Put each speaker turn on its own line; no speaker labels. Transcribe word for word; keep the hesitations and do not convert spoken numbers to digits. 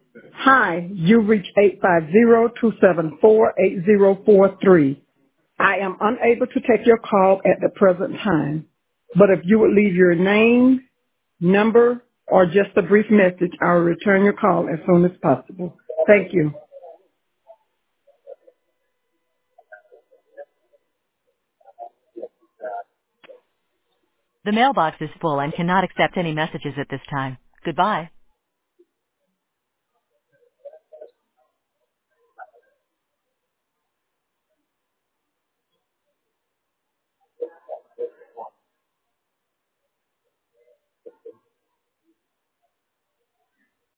Hi, you reached eight five zero, two seven four, eight zero four three. I am unable to take your call at the present time, but if you would leave your name, number, or just a brief message, I will return your call as soon as possible. Thank you.
The mailbox is full and cannot accept any messages at this time. Goodbye.